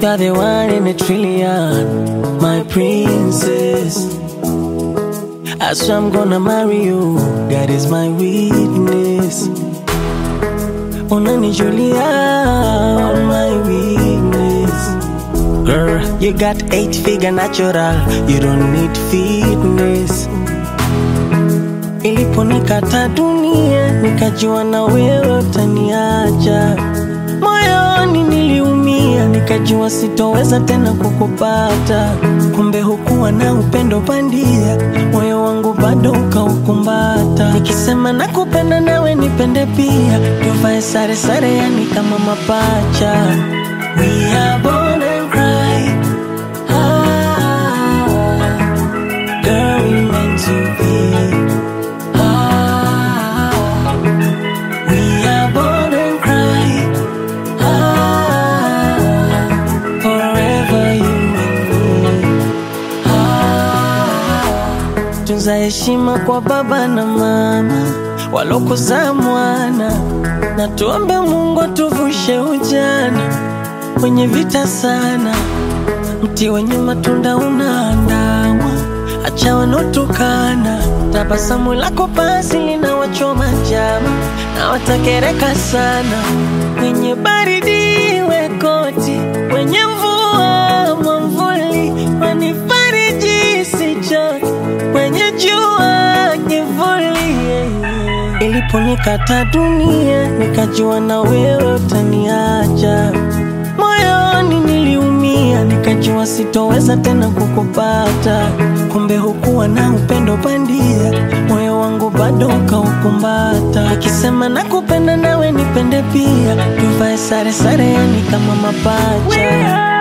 are the one in a trillion, my princess. I swear I'm gonna marry you, God is my witness. Unani Julia, my weakness. Girl, you got 8-figure natural, you don't need fitness. Iliponikata dunia, nikajua na wewe utaniacha. Moyoni niliumia, nikajua sitoweza tena kukupata. Kumbe hukuwa na upendo bandia, moyo wangu bado ukaukumbata. Nikisema nakupenda nawe nipende pia, tuvae sare sare yani kama mapacha. We are born and cry, girl we meant to be. We are born and cry, forever you and me. Tunza heshima kwa baba na mama walokuzaa mwana, na tuombe Mungu atuvushe ujana kwenye vita sana. Mti wenye matunda unaandamwa, acha wanotukana. Tabasamu lako basi linawachoma njama, na watakereka sana. Kwenye baridi we koti, kwenye mvua mwamvuli, wanifariji sichoke, kwenye jua kivuli. Iliponikata dunia, nikajua na wewe utaniacha. Moyoni niliumia, nikajua sitoweza tena kukupata. Kumbe hukuwa na upendo bandia, moyo wangu bado ukaukumbata. Nikisema nakupenda nawe nipende pia, tuvae sare sare yani kama mapacha.